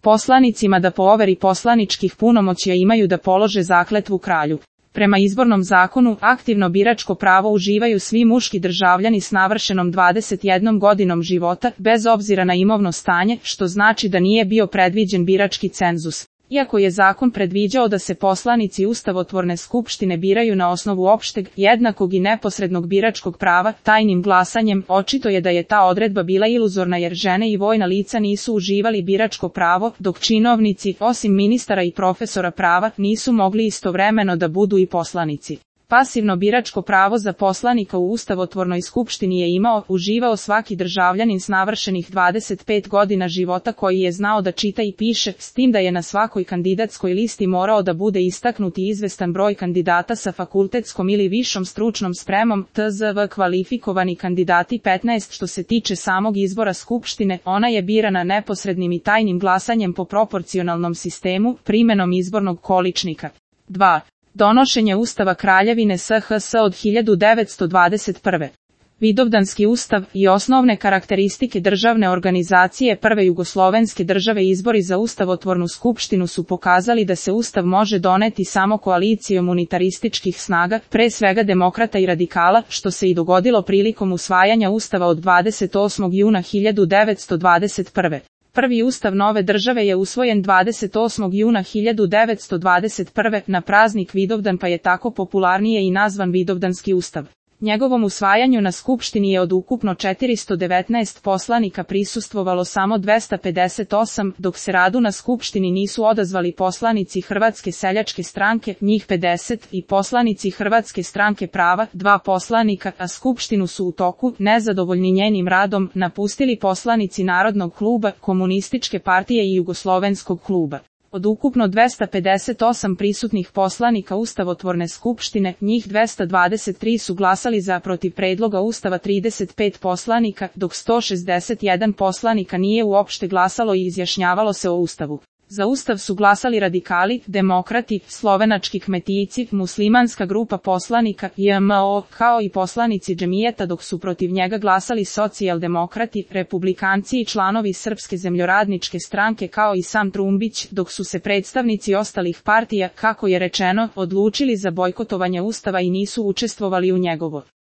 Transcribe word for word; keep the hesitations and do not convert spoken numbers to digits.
poslanicima da po overi poslaničkih punomoćja imaju da polože zakletvu kralju. Prema izbornom zakonu, aktivno biračko pravo uživaju svi muški državljani s navršenom dvadeset jednom godinom života, bez obzira na imovno stanje, što znači da nije bio predviđen birački cenzus. Iako je zakon predviđao da se poslanici ustavotvorne skupštine biraju na osnovu opšteg, jednakog i neposrednog biračkog prava, tajnim glasanjem, očito je da je ta odredba bila iluzorna jer žene i vojna lica nisu uživali biračko pravo, dok činovnici, osim ministara i profesora prava, nisu mogli istovremeno da budu i poslanici. Pasivno biračko pravo za poslanika u ustavotvornoj skupštini je imao, uživao svaki državljanin s navršenih dvadeset pet godina života koji je znao da čita i piše, s tim da je na svakoj kandidatskoj listi morao da bude istaknut i izvestan broj kandidata sa fakultetskom ili višom stručnom spremom, T Z V kvalifikovani kandidati petnaest. Što se tiče samog izbora skupštine, ona je birana neposrednim i tajnim glasanjem po proporcionalnom sistemu, primenom izbornog količnika. dva. Donošenje Ustava Kraljevine S H S od hiljadu devetsto dvadeset prve. Vidovdanski ustav i osnovne karakteristike državne organizacije prve jugoslovenske države. Izbori za ustavotvornu skupštinu su pokazali da se ustav može doneti samo koalicijom unitarističkih snaga, pre svega demokrata i radikala, što se i dogodilo prilikom usvajanja ustava od dvadeset osmog juna hiljadu devetsto dvadeset prve. Prvi ustav nove države je usvojen dvadeset osmog juna hiljadu devetsto dvadeset prve na praznik Vidovdan, pa je tako popularnije i nazvan Vidovdanski ustav. Njegovom usvajanju na skupštini je od ukupno četiristo devetnaest poslanika prisustvovalo samo dvesta pedeset osam, dok se radu na skupštini nisu odazvali poslanici Hrvatske seljačke stranke, njih pedeset, i poslanici Hrvatske stranke prava, dva poslanika, a skupštinu su u toku, nezadovoljni njenim radom, napustili poslanici Narodnog kluba, Komunističke partije i Jugoslovenskog kluba. Od ukupno dvesta pedeset osam prisutnih poslanika ustavotvorne skupštine, njih dvesta dvadeset tri su glasali za protiv predloga ustava trideset pet poslanika, dok sto šezdeset jedan poslanika nije uopšte glasalo i izjašnjavalo se o ustavu. Za ustav su glasali radikali, demokrati, slovenački kmetijci, muslimanska grupa poslanika, J M O, kao i poslanici džemijeta, dok su protiv njega glasali socijaldemokrati, republikanci i članovi Srpske zemljoradničke stranke kao i sam Trumbić, dok su se predstavnici ostalih partija, kako je rečeno, odlučili za bojkotovanje ustava i nisu učestvovali u njegovo